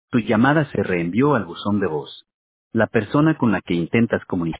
Tu llamada se reenvió al buzón de voz. La persona con la que intentas comunicar.